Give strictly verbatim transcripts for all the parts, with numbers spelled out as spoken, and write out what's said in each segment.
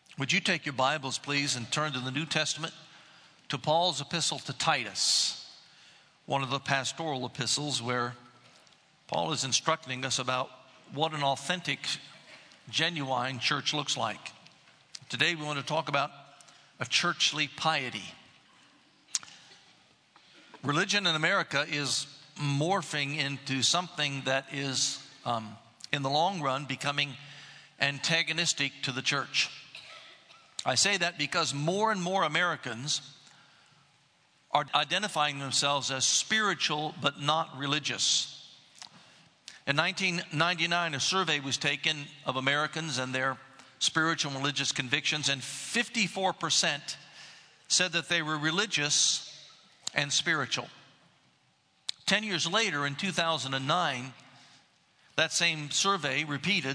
Would you take your Bibles, please, and turn to the New Testament, to Paul's epistle to Titus, one of the pastoral epistles where Paul is instructing us about what an authentic, genuine church looks like. Today we want to talk about a churchly piety. Religion in America is morphing into something that is, um, in the long run, becoming antagonistic to the church. I say that because more and more Americans are identifying themselves as spiritual but not religious. In nineteen ninety-nine, a survey was taken of Americans and their spiritual and religious convictions, and fifty-four percent said that they were religious and spiritual. Ten years later, in two thousand nine, that same survey, repeated,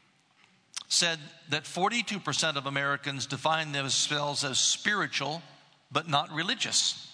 said that forty-two percent of Americans define themselves as spiritual but not religious.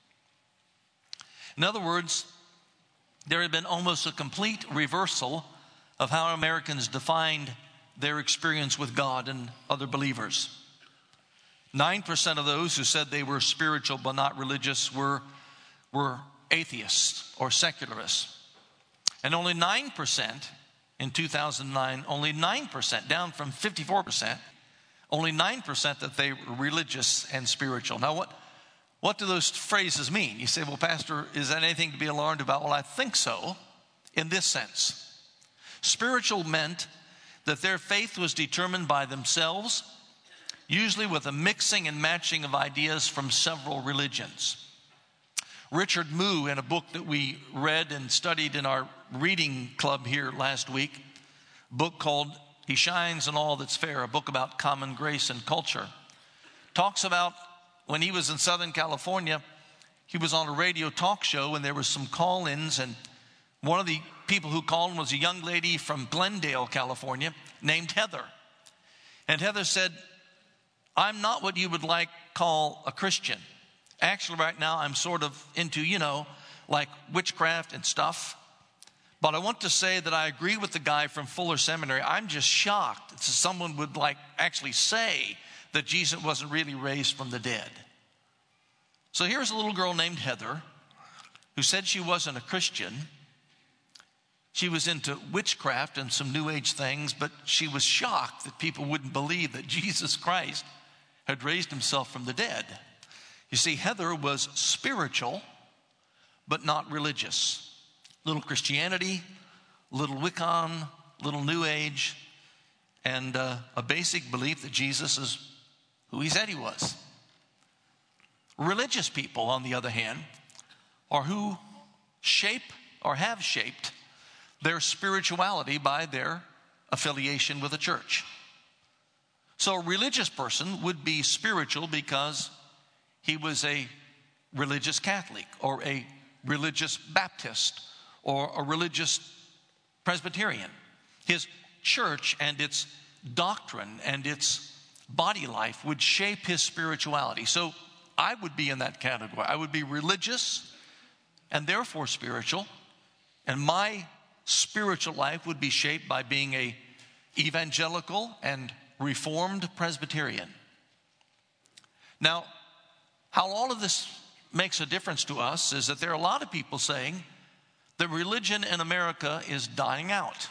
In other words, there had been almost a complete reversal of how Americans defined their experience with God and other believers. Nine percent of those who said they were spiritual but not religious were, were atheists or secularists. And only nine percent in two thousand nine, only nine percent, down from fifty-four percent, only nine percent that they were religious and spiritual. Now, what, what do those phrases mean? You say, well, Pastor, is that anything to be alarmed about? Well, I think so, in this sense. Spiritual meant that their faith was determined by themselves, usually with a mixing and matching of ideas from several religions. Richard Moo, in a book that we read and studied in our reading club here last week, a book called He Shines in All That's Fair, a book about common grace and culture, talks about when he was in Southern California, he was on a radio talk show and there was some call-ins, and one of the people who called in was a young lady from Glendale, California, named Heather. And Heather said, I'm not what you would like call a Christian. Actually, right now, I'm sort of into, you know, like witchcraft and stuff. But I want to say that I agree with the guy from Fuller Seminary. I'm just shocked that someone would like actually say that Jesus wasn't really raised from the dead. So here's a little girl named Heather who said she wasn't a Christian. She was into witchcraft and some New Age things, but she was shocked that people wouldn't believe that Jesus Christ had raised himself from the dead. You see, Heather was spiritual, but not religious. Little Christianity, little Wiccan, little New Age, and uh, a basic belief that Jesus is who he said he was. Religious people, on the other hand, are who shape or have shaped their spirituality by their affiliation with a church. So a religious person would be spiritual because he was a religious Catholic or a religious Baptist or a religious Presbyterian. His church and its doctrine and its body life would shape his spirituality. So I would be in that category. I would be religious and therefore spiritual, and my spiritual life would be shaped by being a evangelical and Reformed Presbyterian. Now, how all of this makes a difference to us is that there are a lot of people saying that religion in America is dying out.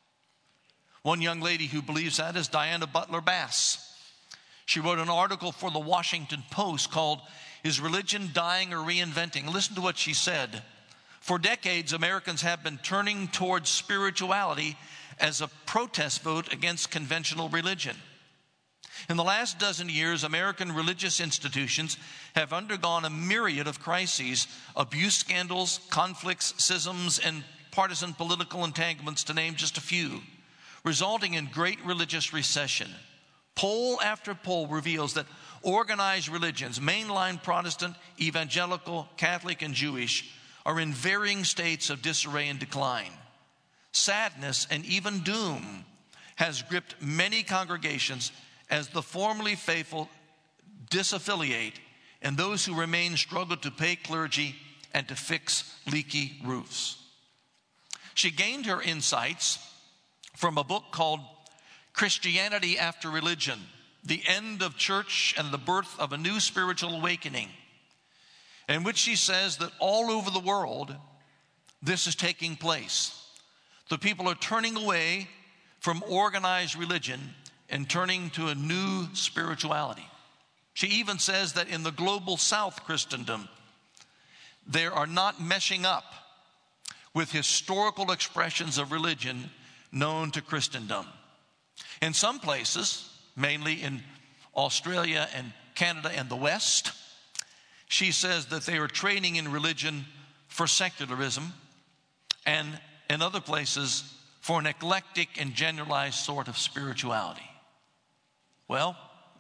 One young lady who believes that is Diana Butler Bass. She wrote an article for the Washington Post called, Is Religion Dying or Reinventing? Listen to what she said. For decades, Americans have been turning towards spirituality as a protest vote against conventional religion. In the last dozen years, American religious institutions have undergone a myriad of crises, abuse scandals, conflicts, schisms, and partisan political entanglements, to name just a few, resulting in great religious recession. Poll after poll reveals that organized religions, mainline Protestant, evangelical, Catholic, and Jewish, are in varying states of disarray and decline. Sadness and even doom has gripped many congregations as the formerly faithful disaffiliate and those who remain struggle to pay clergy and to fix leaky roofs. She gained her insights from a book called Christianity After Religion, the end of church and the birth of a new spiritual awakening, in which she says that all over the world, this is taking place. The people are turning away from organized religion and turning to a new spirituality. She even says that in the global South Christendom, they are not meshing up with historical expressions of religion known to Christendom. In some places, mainly in Australia and Canada and the West, she says that they are trading in religion for secularism, and in other places for an eclectic and generalized sort of spirituality. Well,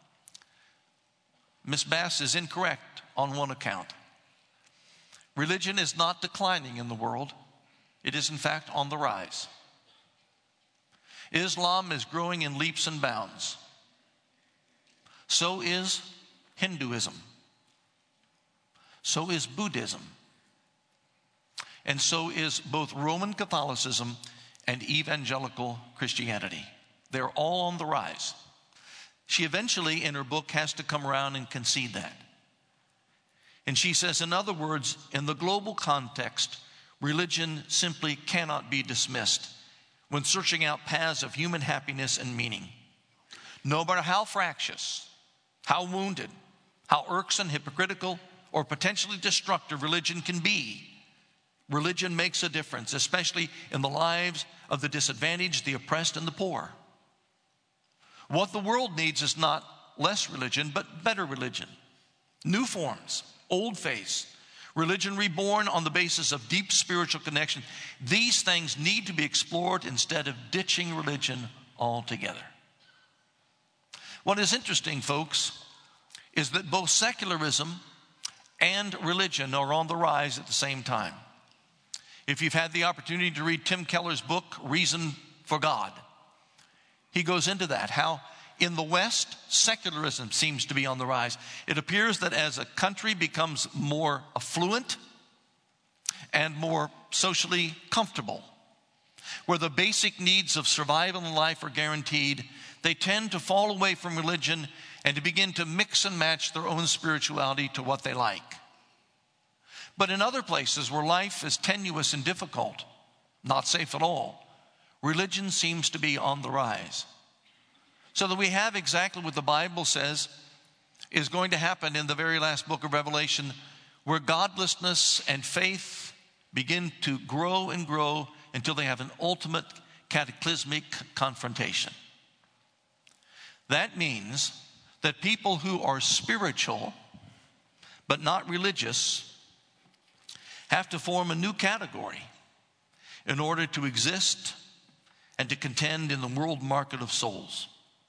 Miss Bass is incorrect on one account. Religion is not declining in the world. It is in fact on the rise. Islam is growing in leaps and bounds. So is Hinduism. So is Buddhism. And so is both Roman Catholicism and evangelical Christianity. They're all on the rise. She eventually, in her book, has to come around and concede that. And she says, in other words, in the global context, religion simply cannot be dismissed when searching out paths of human happiness and meaning. No matter how fractious, how wounded, how irksome, hypocritical, or potentially destructive religion can be, religion makes a difference, especially in the lives of the disadvantaged, the oppressed, and the poor. What the world needs is not less religion, but better religion. New forms, old faiths, religion reborn on the basis of deep spiritual connection. These things need to be explored instead of ditching religion altogether. What is interesting, folks, is that both secularism and religion are on the rise at the same time. If you've had the opportunity to read Tim Keller's book, Reason for God, he goes into that, how in the West, secularism seems to be on the rise. It appears that as a country becomes more affluent and more socially comfortable, where the basic needs of survival and life are guaranteed, they tend to fall away from religion and to begin to mix and match their own spirituality to what they like. But in other places where life is tenuous and difficult, not safe at all, religion seems to be on the rise. So that we have exactly what the Bible says is going to happen in the very last book of Revelation, where godlessness and faith begin to grow and grow until they have an ultimate cataclysmic confrontation. That means that people who are spiritual but not religious have to form a new category in order to exist and to contend in the world market of souls.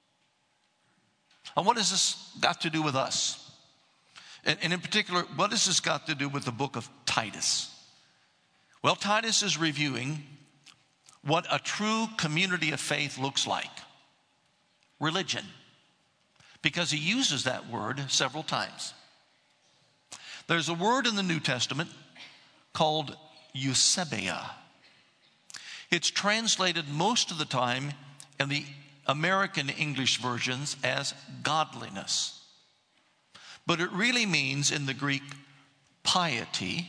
And what has this got to do with us? And, and in particular, what has this got to do with the book of Titus? Well, Titus is reviewing what a true community of faith looks like. Religion. Because he uses that word several times. There's a word in the New Testament called Eusebeia. It's translated most of the time in the American English versions as godliness. But it really means in the Greek piety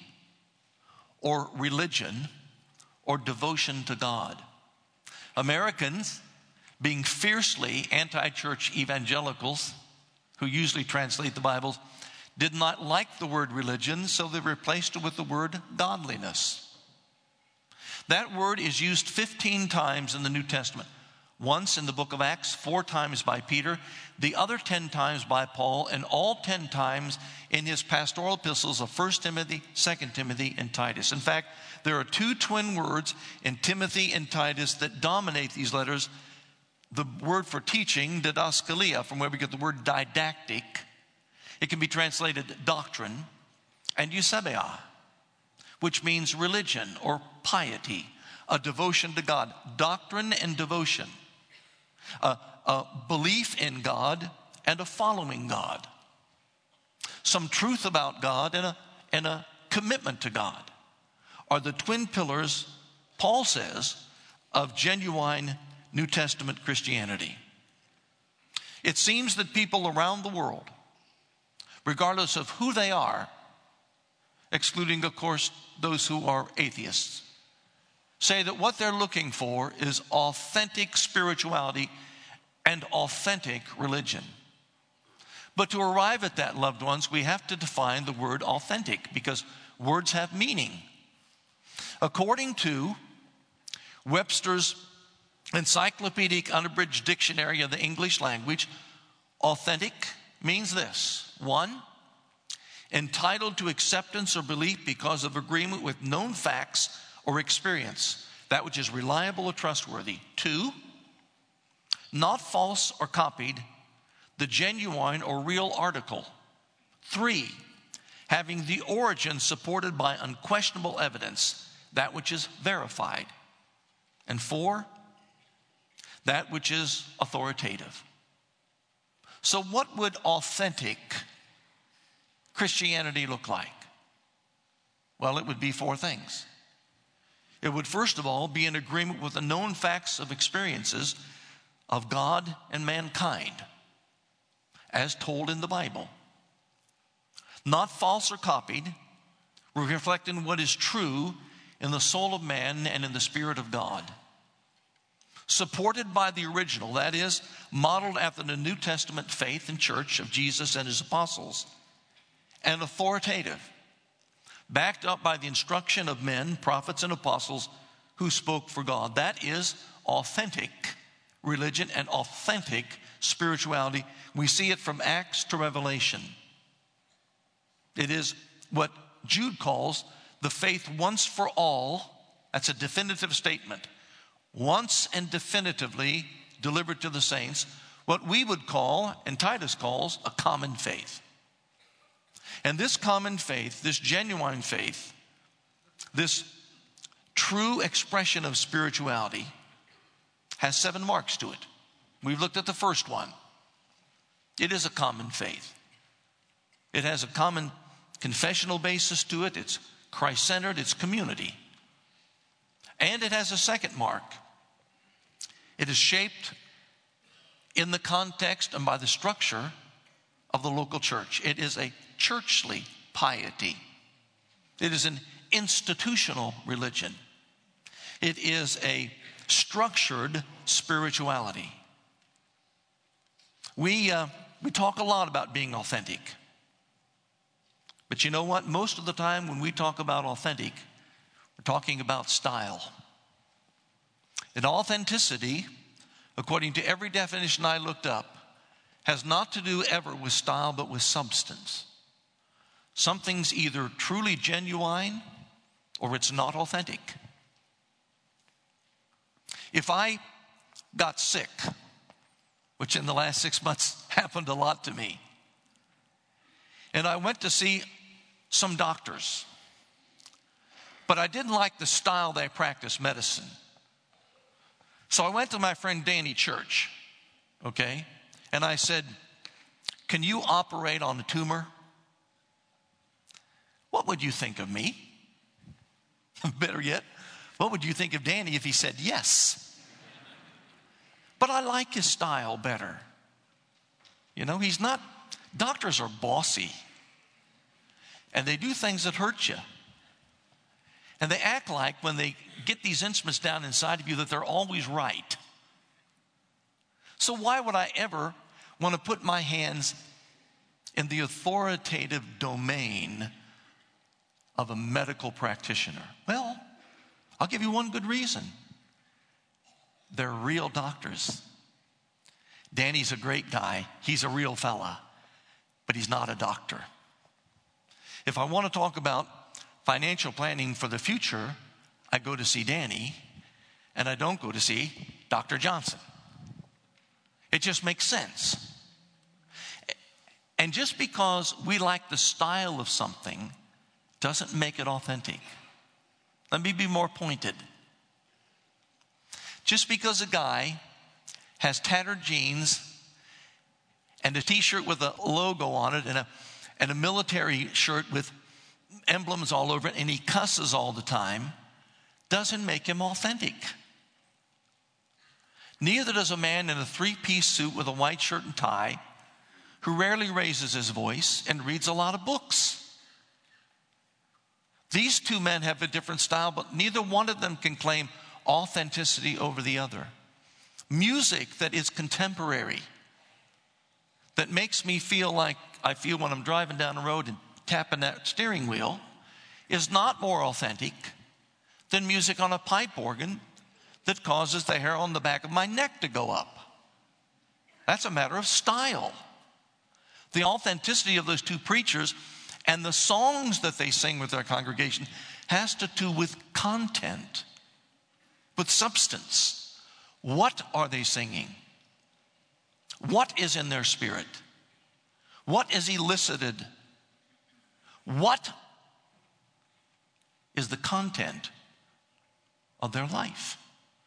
or religion or devotion to God. Americans, being fiercely anti-church evangelicals, who usually translate the Bibles, did not like the word religion, so they replaced it with the word godliness. That word is used fifteen times in the New Testament. Once in the book of Acts, four times by Peter, the other ten times by Paul, and all ten times in his pastoral epistles of First Timothy, Second Timothy, and Titus. In fact, there are two twin words in Timothy and Titus that dominate these letters. The word for teaching, didaskalia, from where we get the word didactic. It can be translated doctrine, and Eusebeia, which means religion or piety, a devotion to God. Doctrine and devotion, a, a belief in God and a following God. Some truth about God and a, and a commitment to God are the twin pillars, Paul says, of genuine New Testament Christianity. It seems that people around the world, regardless of who they are, excluding, of course, those who are atheists, say that what they're looking for is authentic spirituality and authentic religion. But to arrive at that, loved ones, we have to define the word authentic, because words have meaning. According to Webster's Encyclopedic Unabridged Dictionary of the English Language, authentic means this: one, entitled to acceptance or belief because of agreement with known facts or experience, that which is reliable or trustworthy. Two, not false or copied, the genuine or real article. Three, having the origin supported by unquestionable evidence, that which is verified. And four, that which is authoritative. So what would authentic Christianity look like? Well, it would be four things. It would, first of all, be in agreement with the known facts of experiences of God and mankind, as told in the Bible. Not false or copied, reflecting what is true in the soul of man and in the Spirit of God. Supported by the original, that is, modeled after the New Testament faith and church of Jesus and his apostles. And authoritative, backed up by the instruction of men, prophets, and apostles who spoke for God. That is authentic religion and authentic spirituality. We see it from Acts to Revelation. It is what Jude calls the faith once for all. That's a definitive statement. Once and definitively delivered to the saints. What we would call, and Titus calls, a common faith. And this common faith, this genuine faith, this true expression of spirituality has seven marks to it. We've looked at the first one. It is a common faith. It has a common confessional basis to it. It's Christ-centered. It's community. And it has a second mark. It is shaped in the context and by the structure of the local church. It is a churchly piety. It is an institutional religion. It is a structured spirituality. We, uh, we talk a lot about being authentic. But you know what? Most of the time when we talk about authentic, we're talking about style. And authenticity, according to every definition I looked up, has not to do ever with style, but with substance. Something's either truly genuine or it's not authentic. If I got sick, which in the last six months happened a lot to me, and I went to see some doctors, but I didn't like the style they practice medicine. So I went to my friend Danny Church, okay, and I said, "Can you operate on a tumor?" What would you think of me? Better yet, what would you think of Danny if he said yes? But I like his style better. You know, he's not, doctors are bossy. And they do things that hurt you. And they act like when they get these instruments down inside of you that they're always right. So why would I ever want to put my hands in the authoritative domain of a medical practitioner? Well, I'll give you one good reason. They're real doctors. Danny's a great guy. He's a real fella, but he's not a doctor. If I want to talk about financial planning for the future, I go to see Danny, and I don't go to see Doctor Johnson. It just makes sense. And just because we like the style of something doesn't make it authentic. Let me be more pointed. Just because a guy has tattered jeans and a t-shirt with a logo on it and a, and a military shirt with emblems all over it and he cusses all the time doesn't make him authentic. Neither does a man in a three-piece suit with a white shirt and tie who rarely raises his voice and reads a lot of books. These two men have a different style, but neither one of them can claim authenticity over the other. Music that is contemporary, that makes me feel like I feel when I'm driving down the road and tapping that steering wheel, is not more authentic than music on a pipe organ that causes the hair on the back of my neck to go up. That's a matter of style. The authenticity of those two preachers and the songs that they sing with their congregation has to do with content, with substance. What are they singing? What is in their spirit? What is elicited? What is the content of their life?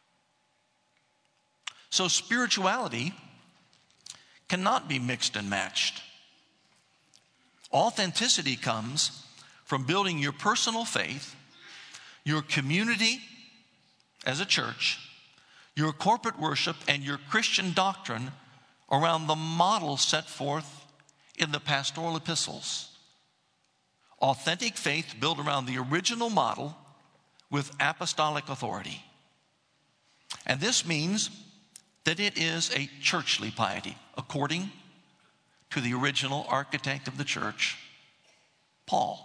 So spirituality cannot be mixed and matched. Authenticity comes from building your personal faith, your community as a church, your corporate worship, and your Christian doctrine around the model set forth in the pastoral epistles. Authentic faith built around the original model with apostolic authority. And this means that it is a churchly piety, according to the original architect of the church, Paul.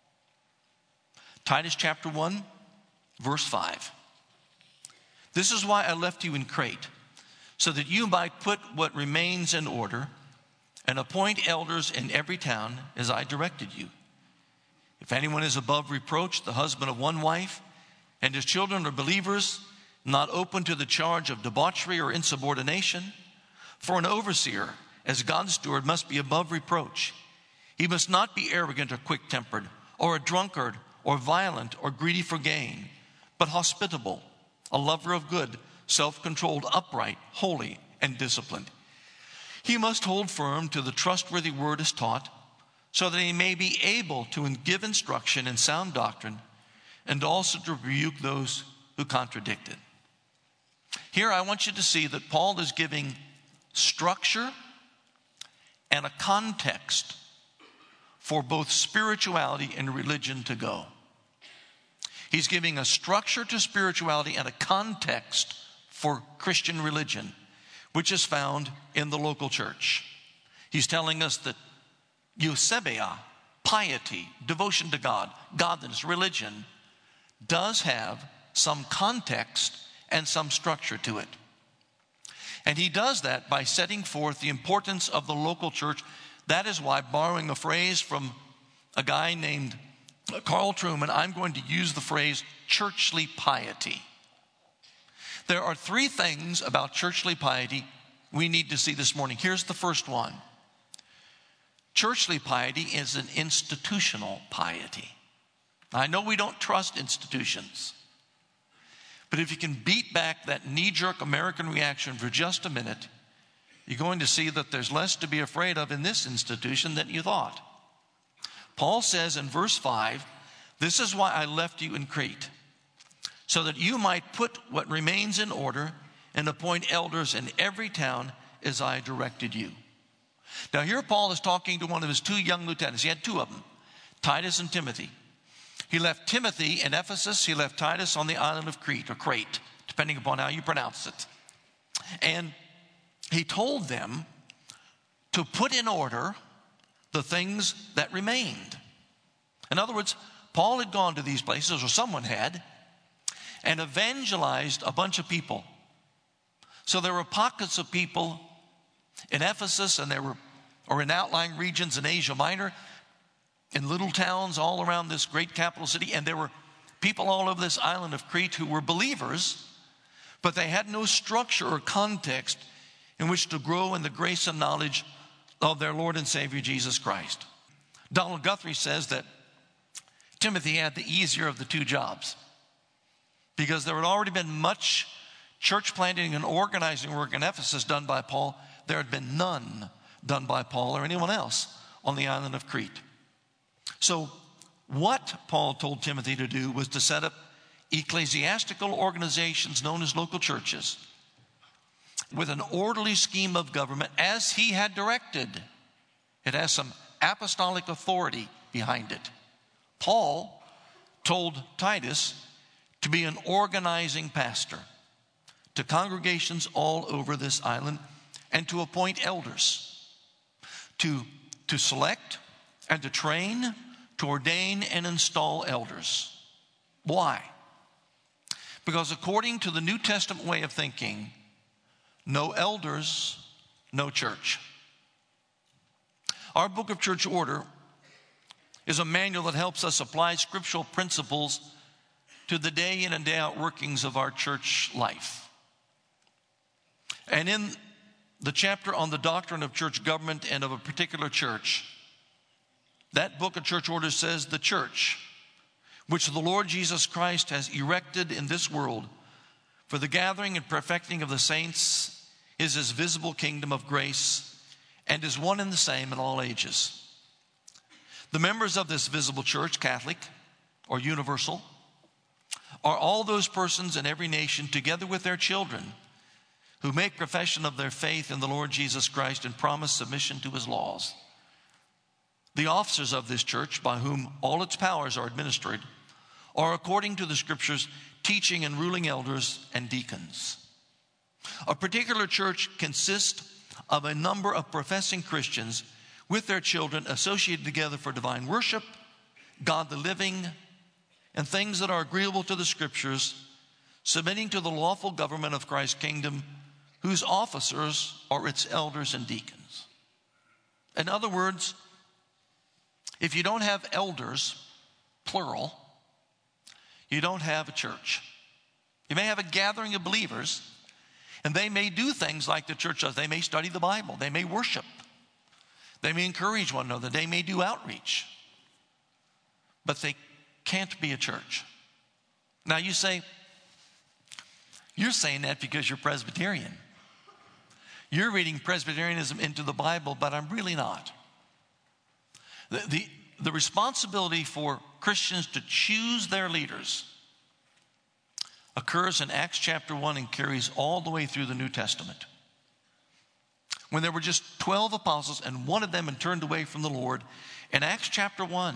Titus chapter one, verse five. This is why I left you in Crete, so that you might put what remains in order and appoint elders in every town as I directed you. If anyone is above reproach, the husband of one wife, and his children are believers, not open to the charge of debauchery or insubordination, for an overseer, as God's steward, must be above reproach. He must not be arrogant or quick-tempered, or a drunkard, or violent, or greedy for gain, but hospitable, a lover of good, self-controlled, upright, holy, and disciplined. He must hold firm to the trustworthy word as taught, so that he may be able to give instruction in sound doctrine, and also to rebuke those who contradict it. Here I want you to see that Paul is giving structure and a context for both spirituality and religion to go. He's giving a structure to spirituality and a context for Christian religion, which is found in the local church. He's telling us that eusebeia, piety, devotion to God, godliness, religion, does have some context and some structure to it. And he does that by setting forth the importance of the local church. That is why, borrowing a phrase from a guy named Carl Trueman, I'm going to use the phrase churchly piety. There are three things about churchly piety we need to see this morning. Here's the first one. Churchly piety is an institutional piety. I know we don't trust institutions, but if you can beat back that knee-jerk American reaction for just a minute, you're going to see that there's less to be afraid of in this institution than you thought. Paul says in verse five, this is why I left you in Crete, so that you might put what remains in order and appoint elders in every town as I directed you. Now here Paul is talking to one of his two young lieutenants. He had two of them, Titus and Timothy. He left Timothy in Ephesus. He left Titus on the island of Crete, or Crete, depending upon how you pronounce it. And he told them to put in order the things that remained. In other words, Paul had gone to these places, or someone had, and evangelized a bunch of people. So there were pockets of people in Ephesus, and there were, or in outlying regions in Asia Minor, in little towns all around this great capital city, and there were people all over this island of Crete who were believers, but they had no structure or context in which to grow in the grace and knowledge of their Lord and Savior Jesus Christ. Donald Guthrie says that Timothy had the easier of the two jobs, because there had already been much church planting and organizing work in Ephesus done by Paul. There had been none done by Paul or anyone else on the island of Crete. So what Paul told Timothy to do was to set up ecclesiastical organizations known as local churches. with an orderly scheme of government as he had directed. It has some apostolic authority behind it. Paul told Titus to be an organizing pastor to congregations all over this island and to appoint elders, to, to select and to train, to ordain and install elders. Why? Because according to the New Testament way of thinking, no elders, no church. Our book of church order is a manual that helps us apply scriptural principles to the day in and day out workings of our church life. And in the chapter on the doctrine of church government and of a particular church, that book of church order says the church, which the Lord Jesus Christ has erected in this world for the gathering and perfecting of the saints, is his visible kingdom of grace and is one and the same in all ages. The members of this visible church, Catholic or universal, are all those persons in every nation together with their children who make profession of their faith in the Lord Jesus Christ and promise submission to his laws. The officers of this church, by whom all its powers are administered, are according to the scriptures teaching and ruling elders and deacons. A particular church consists of a number of professing Christians with their children associated together for divine worship, God the living, and things that are agreeable to the scriptures, submitting to the lawful government of Christ's kingdom, whose officers are its elders and deacons. In other words, if you don't have elders, plural, you don't have a church. You may have a gathering of believers, and they may do things like the church does. They may study the Bible. They may worship. They may encourage one another. They may do outreach. But they can't be a church. Now you say, you're saying that because you're Presbyterian. You're reading Presbyterianism into the Bible, but I'm really not. The, the, the responsibility for Christians to choose their leaders occurs in Acts chapter one and carries all the way through the New Testament. When there were just twelve apostles and one of them had turned away from the Lord, in Acts chapter one,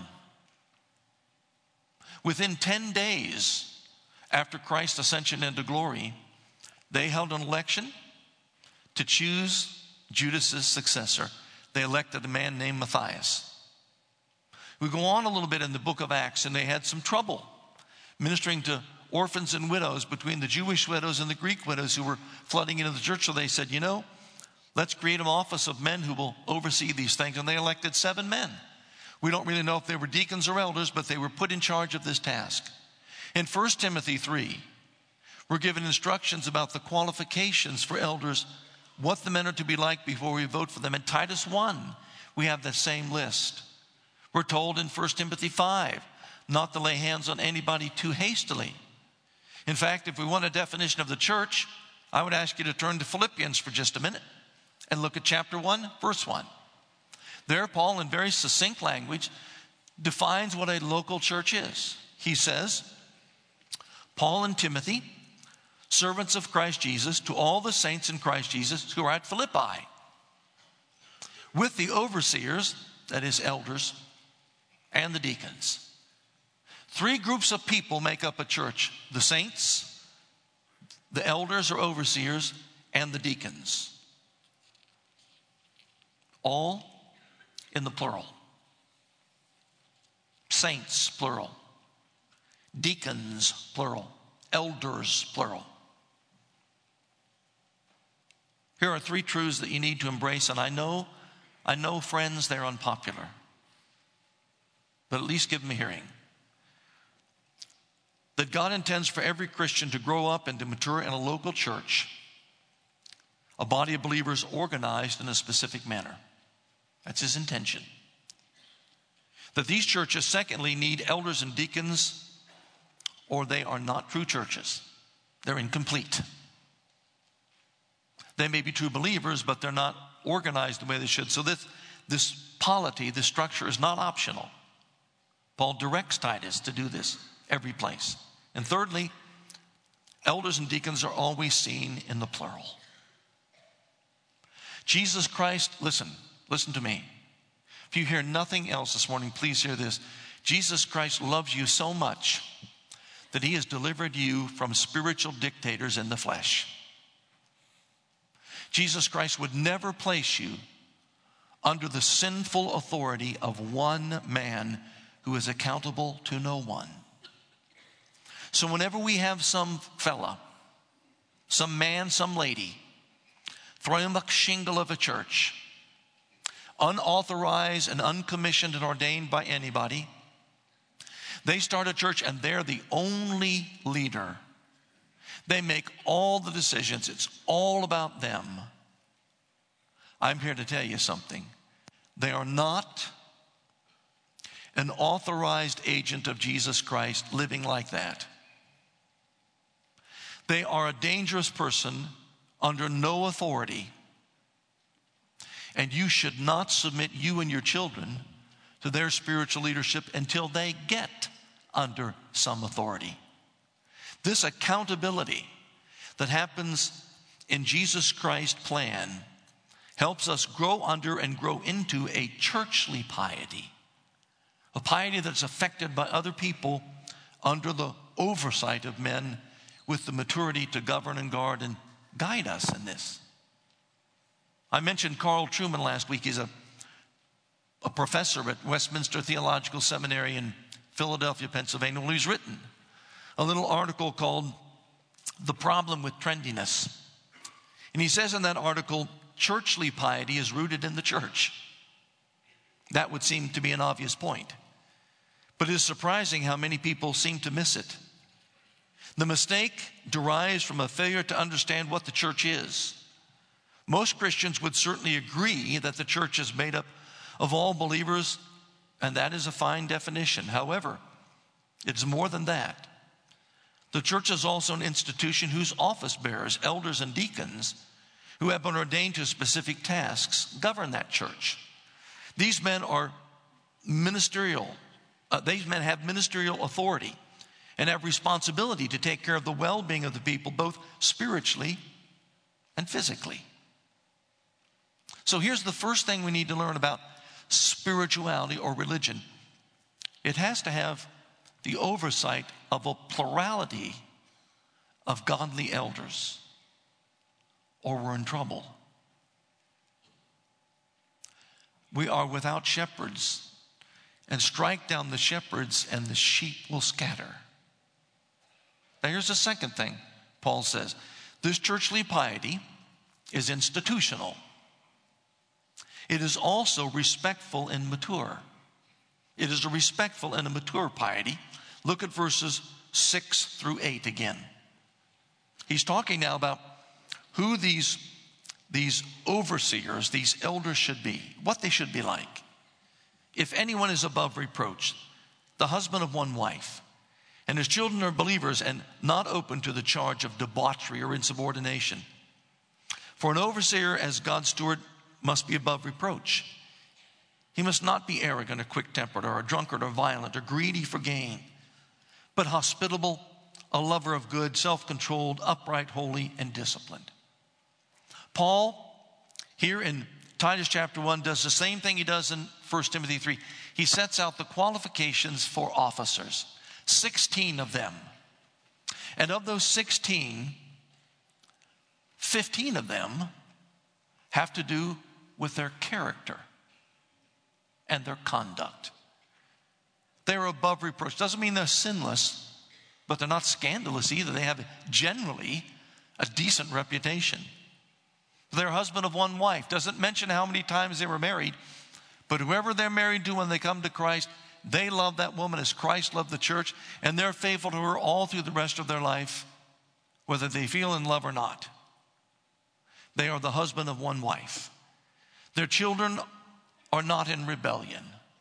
within ten days after Christ's ascension into glory, they held an election to choose Judas' successor. They elected a man named Matthias. We go on a little bit in the book of Acts, and they had some trouble ministering to orphans and widows between the Jewish widows and the Greek widows who were flooding into the church. So they said, you know, let's create an office of men who will oversee these things. And they elected seven men. We don't really know if they were deacons or elders, but they were put in charge of this task. In First Timothy three, we're given instructions about the qualifications for elders, what the men are to be like before we vote for them. In Titus one, we have that same list. We're told in First Timothy five not to lay hands on anybody too hastily. In fact, if we want a definition of the church, I would ask you to turn to Philippians for just a minute and look at chapter one, verse one. There, Paul, in very succinct language, defines what a local church is. He says, Paul and Timothy, servants of Christ Jesus, to all the saints in Christ Jesus who are at Philippi, with the overseers, that is elders, and the deacons. Three groups of people make up a church: the saints, the elders or overseers, and the deacons. All in the plural. Saints, plural. Deacons, plural. Elders, plural. Here are three truths that you need to embrace, and I know, I know, friends, they're unpopular. But at least give them a hearing. That God intends for every Christian to grow up and to mature in a local church, a body of believers organized in a specific manner. That's his intention. That these churches, secondly, need elders and deacons, or they are not true churches. They're incomplete. They may be true believers, but they're not organized the way they should. So this, this polity, this structure is not optional. Paul directs Titus to do this every place. And thirdly, elders and deacons are always seen in the plural. Jesus Christ, listen, listen to me. If you hear nothing else this morning, please hear this. Jesus Christ loves you so much that he has delivered you from spiritual dictators in the flesh. Jesus Christ would never place you under the sinful authority of one man who is accountable to no one. So whenever we have some fella, some man, some lady, throwing the shingle of a church, unauthorized and uncommissioned and ordained by anybody, they start a church and they're the only leader. They make all the decisions. It's all about them. I'm here to tell you something. They are not an authorized agent of Jesus Christ living like that. They are a dangerous person under no authority. And you should not submit you and your children to their spiritual leadership until they get under some authority. This accountability that happens in Jesus Christ's plan helps us grow under and grow into a churchly piety, a piety that's affected by other people under the oversight of men with the maturity to govern and guard and guide us in this. I mentioned Carl Trueman last week. He's a, a professor at Westminster Theological Seminary in Philadelphia, Pennsylvania. Well, he's written a little article called The Problem with Trendiness. And he says in that article, churchly piety is rooted in the church. That would seem to be an obvious point. But it is surprising how many people seem to miss it. The mistake derives from a failure to understand what the church is. Most Christians would certainly agree that the church is made up of all believers, and that is a fine definition. However, it's more than that. The church is also an institution whose office bearers, elders and deacons, who have been ordained to specific tasks, govern that church. These men are ministerial. Uh, these men have ministerial authority and have responsibility to take care of the well-being of the people, both spiritually and physically. So here's the first thing we need to learn about spirituality or religion. It has to have the oversight of a plurality of godly elders, or we're in trouble. We are without shepherds, and strike down the shepherds and the sheep will scatter. Now here's the second thing Paul says. This churchly piety is institutional. It is also respectful and mature. It is a respectful and a mature piety. Look at verses six through eight again. He's talking now about who these, these overseers, these elders should be, what they should be like. If anyone is above reproach, the husband of one wife, and his children are believers and not open to the charge of debauchery or insubordination. For an overseer as God's steward must be above reproach. He must not be arrogant or quick-tempered or a drunkard or violent or greedy for gain, but hospitable, a lover of good, self-controlled, upright, holy, and disciplined. Paul, here in Titus chapter one, does the same thing he does in First Timothy three. He sets out the qualifications for officers, sixteen of them. And of those sixteen, fifteen of them have to do with their character and their conduct. They're above reproach. Doesn't mean they're sinless, but they're not scandalous either. They have generally a decent reputation. They're husband of one wife. Doesn't mention how many times they were married, but whoever they're married to when they come to Christ, they love that woman as Christ loved the church, and they're faithful to her all through the rest of their life, whether they feel in love or not. They are the husband of one wife. Their children are not in rebellion.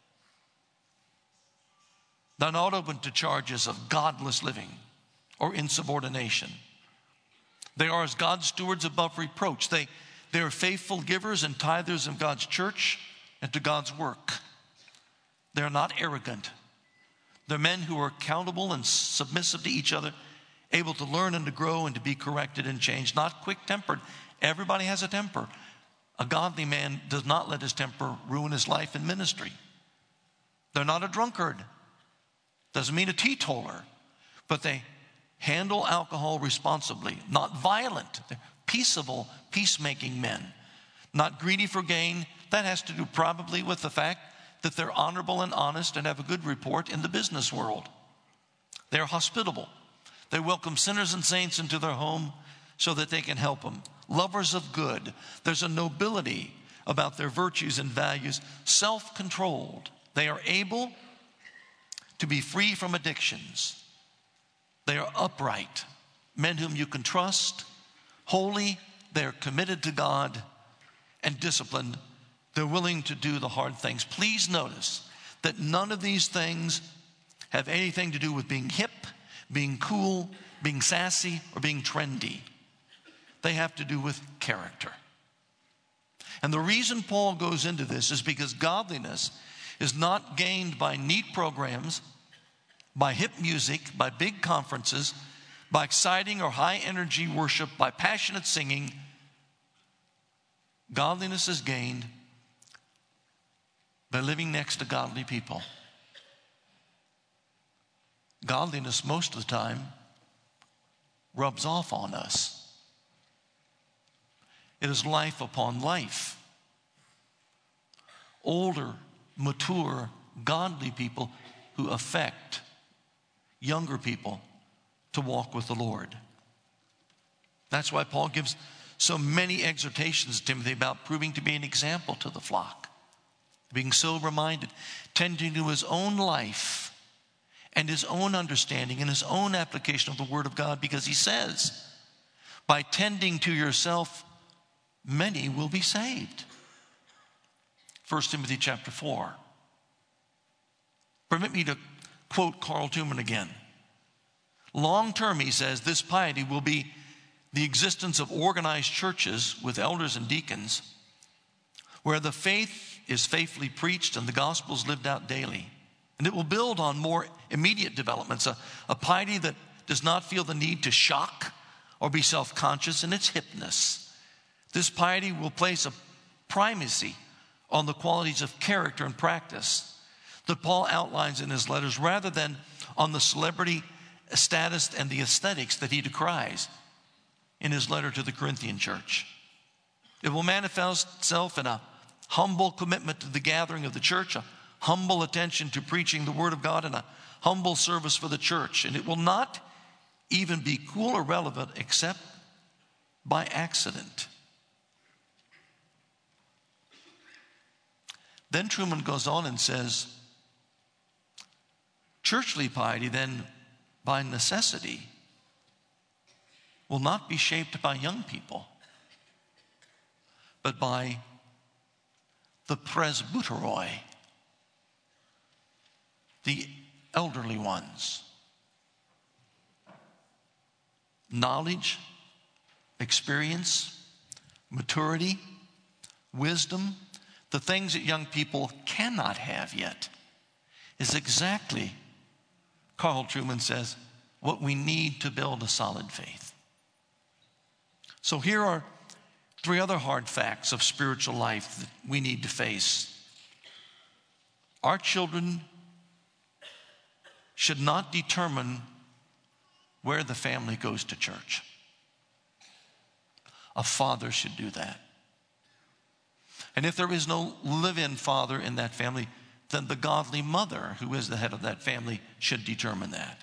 They're not open to charges of godless living or insubordination. They are as God's stewards above reproach. They, they are faithful givers and tithers of God's church and to God's work. They're not arrogant. They're men who are accountable and submissive to each other, able to learn and to grow and to be corrected and changed, not quick-tempered. Everybody has a temper. A godly man does not let his temper ruin his life in ministry. They're not a drunkard. Doesn't mean a teetotaler. But they handle alcohol responsibly, not violent. They're peaceable, peacemaking men. Not greedy for gain. That has to do probably with the fact that they're honorable and honest and have a good report in the business world. They're hospitable. They welcome sinners and saints into their home so that they can help them. Lovers of good. There's a nobility about their virtues and values. Self-controlled. They are able to be free from addictions. They are upright. Men whom you can trust. Holy. They are committed to God and disciplined. They're willing to do the hard things. Please notice that none of these things have anything to do with being hip, being cool, being sassy, or being trendy. They have to do with character. And the reason Paul goes into this is because godliness is not gained by neat programs, by hip music, by big conferences, by exciting or high energy worship, by passionate singing. Godliness is gained by living next to godly people. Godliness most of the time rubs off on us. It is life upon life. Older, mature, godly people who affect younger people to walk with the Lord. That's why Paul gives so many exhortations to Timothy about proving to be an example to the flock. Being so reminded, tending to his own life and his own understanding and his own application of the Word of God, because he says, by tending to yourself, many will be saved. First Timothy chapter four. Permit me to quote Carl Trueman again. Long term, he says, this piety will be the existence of organized churches with elders and deacons, where the faith is faithfully preached and the gospel is lived out daily. And it will build on more immediate developments, a, a piety that does not feel the need to shock or be self-conscious in its hipness. This piety will place a primacy on the qualities of character and practice that Paul outlines in his letters, rather than on the celebrity status and the aesthetics that he decries in his letter to the Corinthian church. It will manifest itself in a humble commitment to the gathering of the church, a humble attention to preaching the Word of God, and a humble service for the church. And it will not even be cool or relevant except by accident. Then Trueman goes on and says, churchly piety then, by necessity, will not be shaped by young people, but by the presbyteroi, the elderly ones. Knowledge, experience, maturity, wisdom, the things that young people cannot have yet, is exactly, Carl Trueman says, what we need to build a solid faith. So here are three other hard facts of spiritual life that we need to face. Our children should not determine where the family goes to church. A father should do that. And if there is no live-in father in that family, then the godly mother, who is the head of that family, should determine that.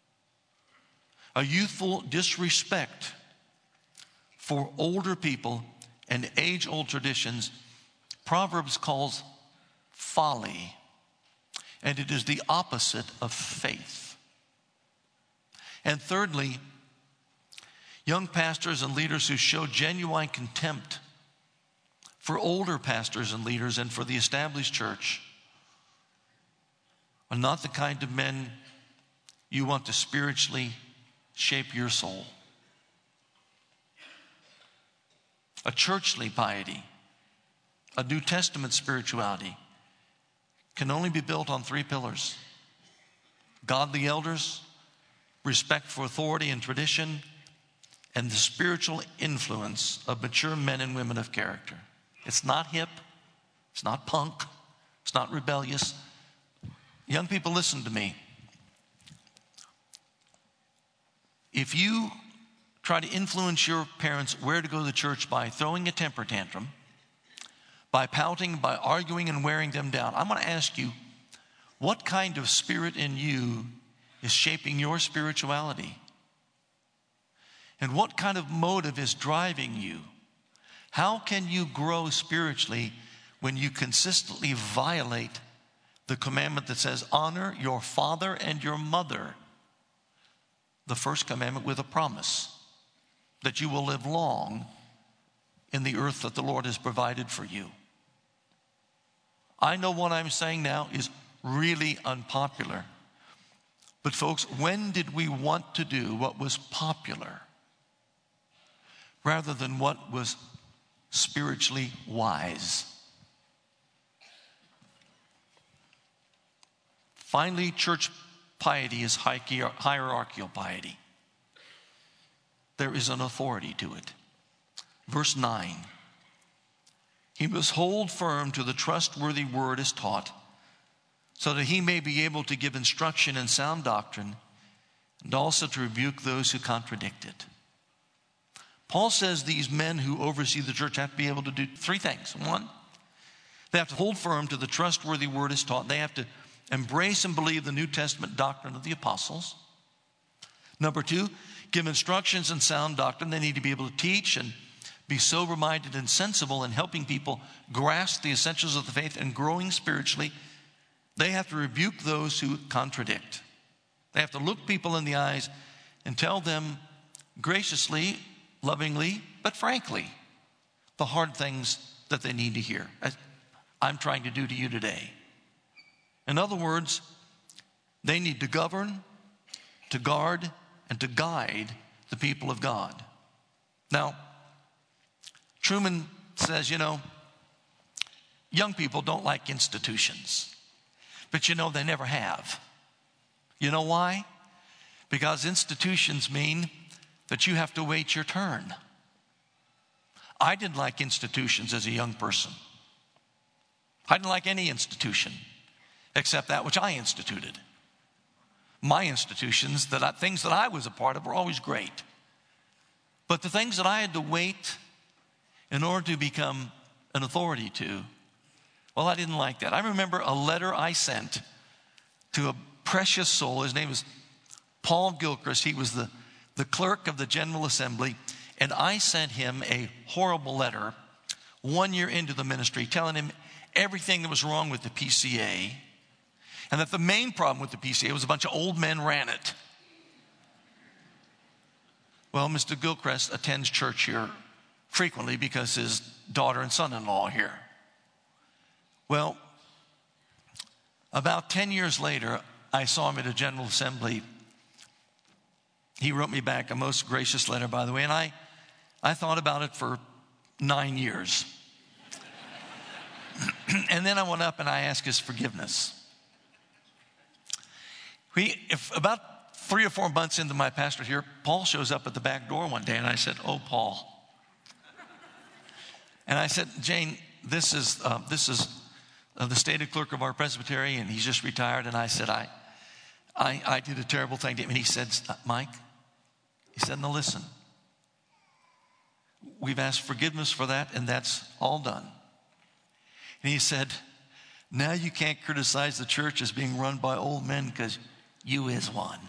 A youthful disrespect for older people and age-old traditions, Proverbs calls folly, and it is the opposite of faith. And thirdly, young pastors and leaders who show genuine contempt for older pastors and leaders and for the established church are not the kind of men you want to spiritually shape your soul. A churchly piety, a New Testament spirituality, can only be built on three pillars: godly elders, respect for authority and tradition, and the spiritual influence of mature men and women of character. It's not hip. It's not punk. It's not rebellious. Young people, listen to me. If you try to influence your parents where to go to church by throwing a temper tantrum, by pouting, by arguing and wearing them down, I'm going to ask you, what kind of spirit in you is shaping your spirituality? And what kind of motive is driving you? How can you grow spiritually when you consistently violate the commandment that says, honor your father and your mother? The first commandment with a promise that you will live long in the earth that the Lord has provided for you. I know what I'm saying now is really unpopular. But folks, when did we want to do what was popular rather than what was spiritually wise? Finally, church piety is hierarchical piety. There is an authority to it. Verse nine, he must hold firm to the trustworthy word as taught, so that he may be able to give instruction in sound doctrine and also to rebuke those who contradict it. Paul says these men who oversee the church have to be able to do three things. One, they have to hold firm to the trustworthy word as taught. They have to embrace and believe the New Testament doctrine of the apostles. Number two, give instructions in sound doctrine. They need to be able to teach and be sober-minded and sensible in helping people grasp the essentials of the faith and growing spiritually. They have to rebuke those who contradict. They have to look people in the eyes and tell them graciously, lovingly, but frankly, the hard things that they need to hear. As I'm trying to do to you today. In other words, they need to govern, to guard, and to guide the people of God. Now, Truman says, you know, young people don't like institutions. But you know, they never have. You know why? Because institutions mean that you have to wait your turn. I didn't like institutions as a young person. I didn't like any institution except that which I instituted. My institutions, that I, things that I was a part of, were always great. But the things that I had to wait in order to become an authority to, well, I didn't like that. I remember a letter I sent to a precious soul. His name was Paul Gilchrist. He was the, the clerk of the General Assembly. And I sent him a horrible letter one year into the ministry telling him everything that was wrong with the P C A. And that the main problem with the P C A was a bunch of old men ran it. Well, Mister Gilchrist attends church here frequently because his daughter and son-in-law are here. Well, about ten years later, I saw him at a General Assembly. He wrote me back a most gracious letter, by the way, and I, I thought about it for nine years. And then I went up and I asked his forgiveness. We, if about three or four months into my pastorate here, Paul shows up at the back door one day, and I said, "Oh, Paul." And I said, "Jane, this is uh, this is uh, the stated clerk of our presbytery, and he's just retired." And I said, I, I, I did a terrible thing to him. And he said, "Mike," he said, "no, listen. We've asked forgiveness for that, and that's all done." And he said, "Now you can't criticize the church as being run by old men because you is one."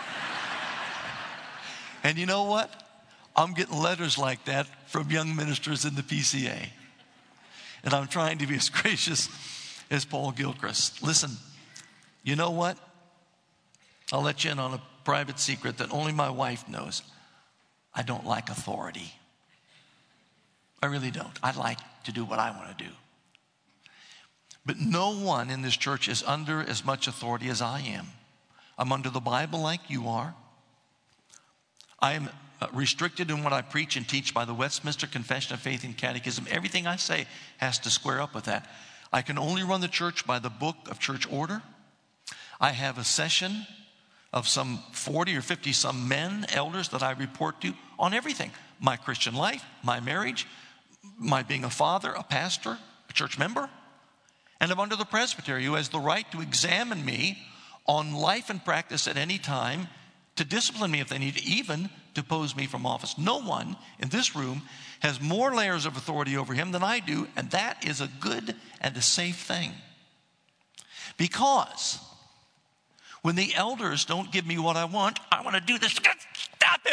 And you know what? I'm getting letters like that from young ministers in the P C A. And I'm trying to be as gracious as Paul Gilchrist. Listen, you know what? I'll let you in on a private secret that only my wife knows. I don't like authority. I really don't. I like to do what I want to do. But no one in this church is under as much authority as I am. I'm under the Bible like you are. I am restricted in what I preach and teach by the Westminster Confession of Faith and Catechism. Everything I say has to square up with that. I can only run the church by the book of church order. I have a session of some forty or fifty some men, elders that I report to on everything. My Christian life, my marriage, my being a father, a pastor, a church member, and I'm under the presbytery who has the right to examine me on life and practice at any time, to discipline me if they need, even to depose me from office. No one in this room has more layers of authority over him than I do, and that is a good and a safe thing. Because when the elders don't give me what I want, I want to do this. Stop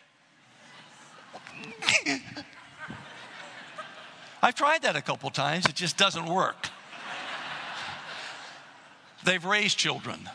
it! I've tried that a couple times. It just doesn't work. They've raised children.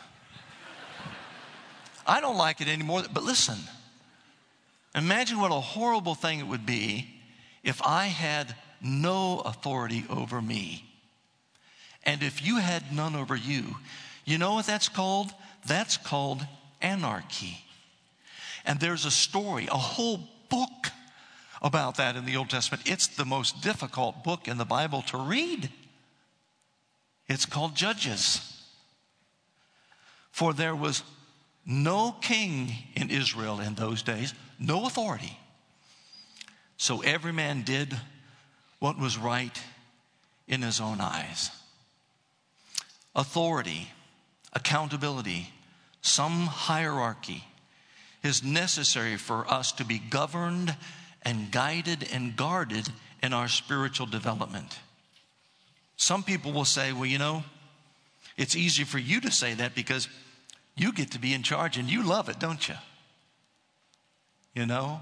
I don't like it anymore. But listen, imagine what a horrible thing it would be if I had no authority over me. And if you had none over you. You know what that's called? That's called anarchy. And there's a story, a whole book about that in the Old Testament. It's the most difficult book in the Bible to read. It's called Judges. For there was no king in Israel in those days, no authority. So every man did what was right in his own eyes. Authority, accountability, some hierarchy is necessary for us to be governed and guided and guarded in our spiritual development. Some people will say, well, you know, it's easy for you to say that because you get to be in charge and you love it, don't you? You know,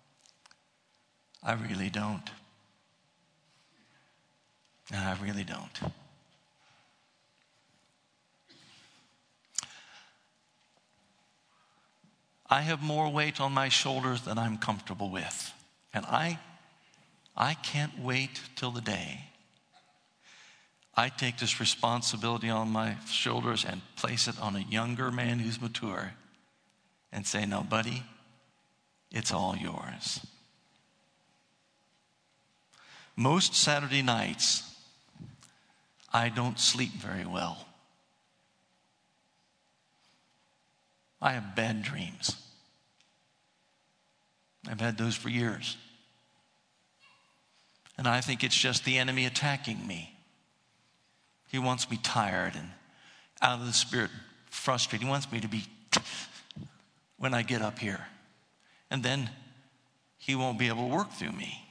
I really don't. I really don't. I have more weight on my shoulders than I'm comfortable with. And I, I can't wait till the day I take this responsibility on my shoulders and place it on a younger man who's mature and say, no, buddy, it's all yours. Most Saturday nights, I don't sleep very well. I have bad dreams. I've had those for years. And I think it's just the enemy attacking me. He wants me tired and out of the spirit, frustrated. He wants me to be when I get up here. And then he won't be able to work through me.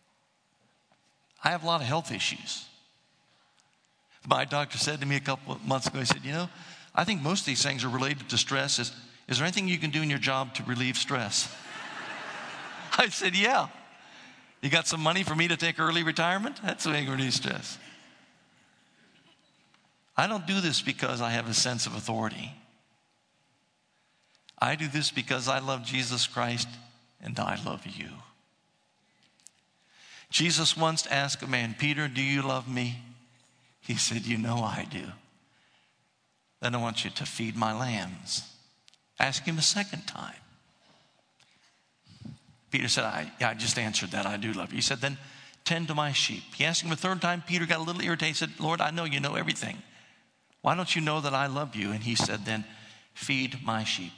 I have a lot of health issues. My doctor said to me a couple of months ago, he said, you know, I think most of these things are related to stress. Is, is there anything you can do in your job to relieve stress? I said, yeah. You got some money for me to take early retirement? That's the way you relieve stress. I don't do this because I have a sense of authority. I do this because I love Jesus Christ and I love you. Jesus once asked a man, Peter, do you love me? He said, you know I do. Then I want you to feed my lambs. Ask him a second time. Peter said, I, yeah, I just answered that. I do love you. He said, then tend to my sheep. He asked him a third time. Peter got a little irritated. He said, Lord, I know you know everything. Why don't you know that I love you? And he said, then feed my sheep.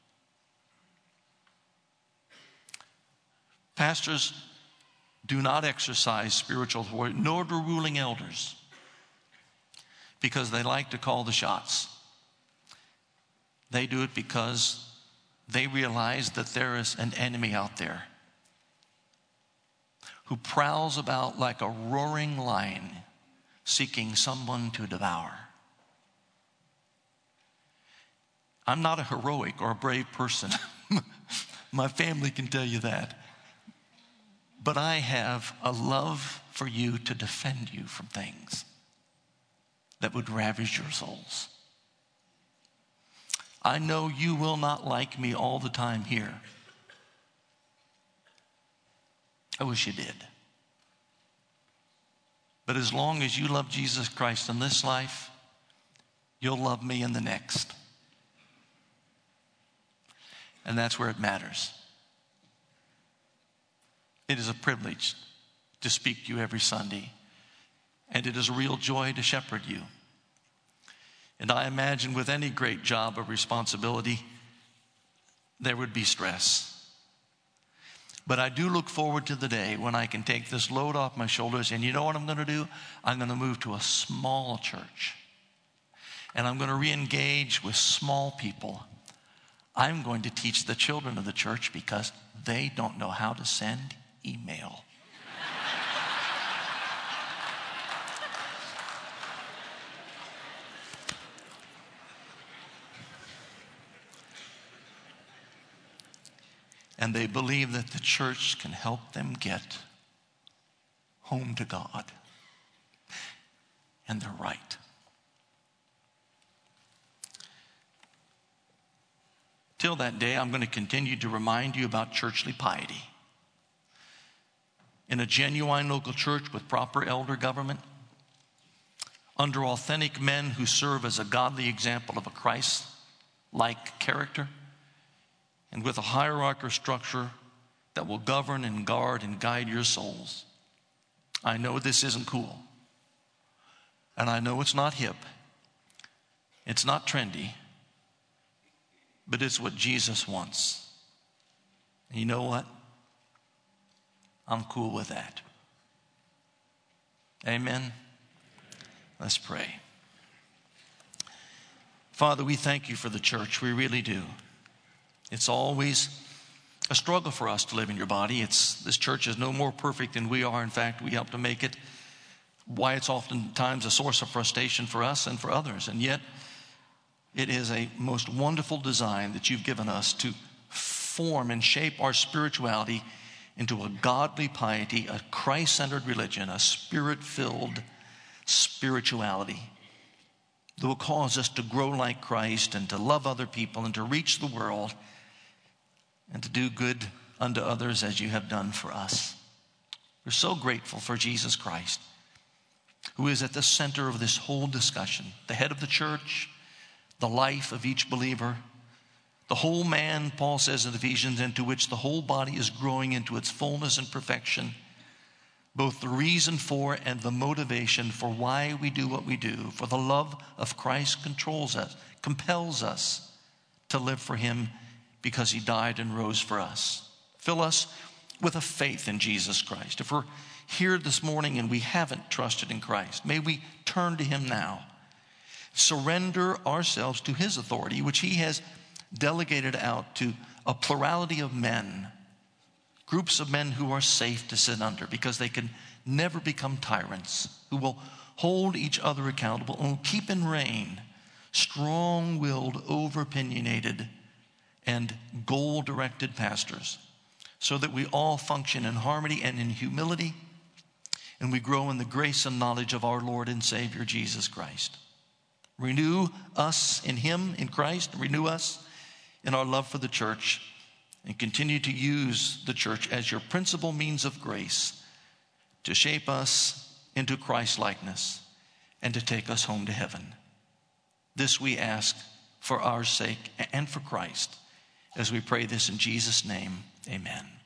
Pastors do not exercise spiritual authority, nor do ruling elders, because they like to call the shots. They do it because they realize that there is an enemy out there who prowls about like a roaring lion seeking someone to devour. I'm not a heroic or a brave person. My family can tell you that. But I have a love for you to defend you from things that would ravage your souls. I know you will not like me all the time here. I wish you did. But as long as you love Jesus Christ in this life, you'll love me in the next. And that's where it matters. It is a privilege to speak to you every Sunday. And it is a real joy to shepherd you. And I imagine with any great job of responsibility, there would be stress. But I do look forward to the day when I can take this load off my shoulders, and you know what I'm going to do? I'm going to move to a small church, and I'm going to re-engage with small people. I'm going to teach the children of the church because they don't know how to send email. And they believe that the church can help them get home to God. And they're right. Till that day, I'm going to continue to remind you about churchly piety. In a genuine local church with proper elder government, under authentic men who serve as a godly example of a Christ-like character, and with a hierarchical structure that will govern and guard and guide your souls. I know this isn't cool. And I know it's not hip. It's not trendy. But it's what Jesus wants. And you know what? I'm cool with that. Amen. Let's pray. Father, we thank you for the church. We really do. It's always a struggle for us to live in your body. It's, this church is no more perfect than we are. In fact, we help to make it. Why it's oftentimes a source of frustration for us and for others. And yet, it is a most wonderful design that you've given us to form and shape our spirituality into a godly piety, a Christ-centered religion, a spirit-filled spirituality that will cause us to grow like Christ and to love other people and to reach the world and to do good unto others as you have done for us. We're so grateful for Jesus Christ, who is at the center of this whole discussion, the head of the church, the life of each believer, the whole man, Paul says in Ephesians, into which the whole body is growing into its fullness and perfection, both the reason for and the motivation for why we do what we do. For the love of Christ controls us, compels us to live for him because he died and rose for us. Fill us with a faith in Jesus Christ. If we're here this morning and we haven't trusted in Christ, may we turn to him now. Surrender ourselves to his authority, which he has delegated out to a plurality of men, groups of men who are safe to sit under because they can never become tyrants, who will hold each other accountable and will keep in reign strong-willed, over-opinionated, and goal-directed pastors, so that we all function in harmony and in humility, and we grow in the grace and knowledge of our Lord and Savior, Jesus Christ. Renew us in him, in Christ. Renew us in our love for the church, and continue to use the church as your principal means of grace to shape us into Christ-likeness and to take us home to heaven. This we ask for our sake and for Christ, as we pray this in Jesus' name, amen.